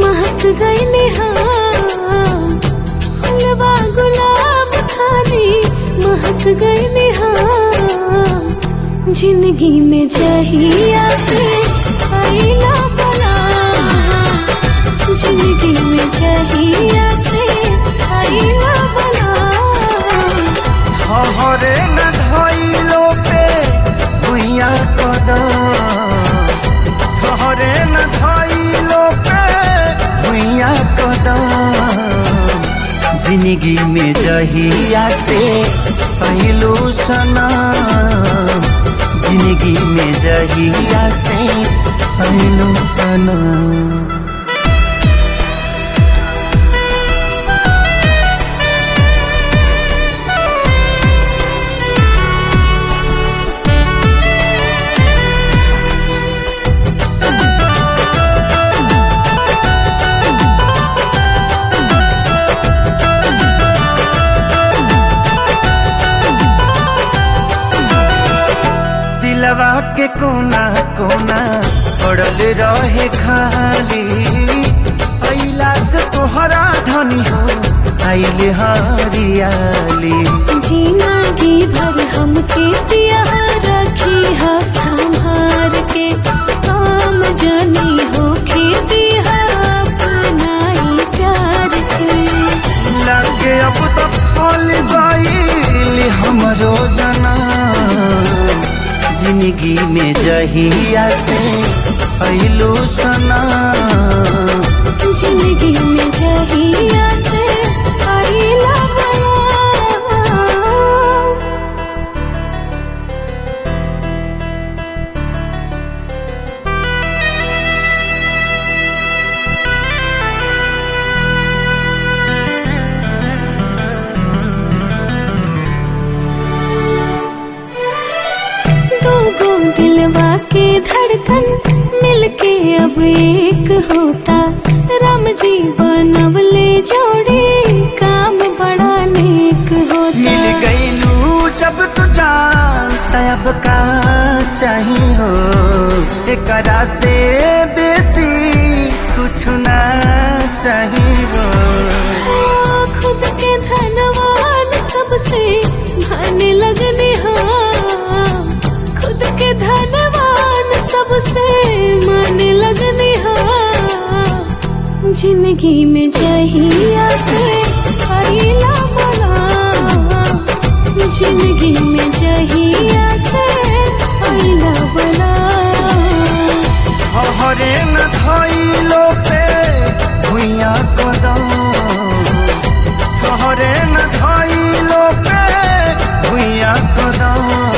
महक गई निहार, हलवा गुलाब खाली महक गई निहार। जिंदगी में जहिया से आईला बला, जिंदगी में जहिया से आईला बला। ठहरे न धइलो पे भुइया कदम, ठहरे न धइलो पे भुइया कदम। जिंदगी में जहिया से पहलू सनम, जिंदगी में जहिया से पहलू सनम। दिलवा के कोना कोना पड़ल रहे खाली, अइला से तोहरा धनी हो आइले हरियाली। जिंदगी भर हमके पिया रखी है संभार के, काम जानी हो खेती है अपनाई प्यार के। लगे अब तो फल गईल हमरो जना, जिंदगी में जहिया से पहलू सनम, जिंदगी में जहिया से आईला बला। दिलवा के धड़कन मिलके अब एक होता, राम जी बनवले जोड़ी काम बड़ा नेक होता। मिल गईलू जब तू जानता अब का चाहिए हो, एकरा से बेसी कुछ ना चाहिए हो। खुद के धनवान सबसे भाने लगने हाँ, खुद के धनवान सबसे माने लगने हाँ। जिंदगी में जहिया से आईला बला, जिंदगी में जहिया से आईला बला। ठहरे न धइलो पे भुइया कदम, ठहरे न धइलो पे भुइया कदम।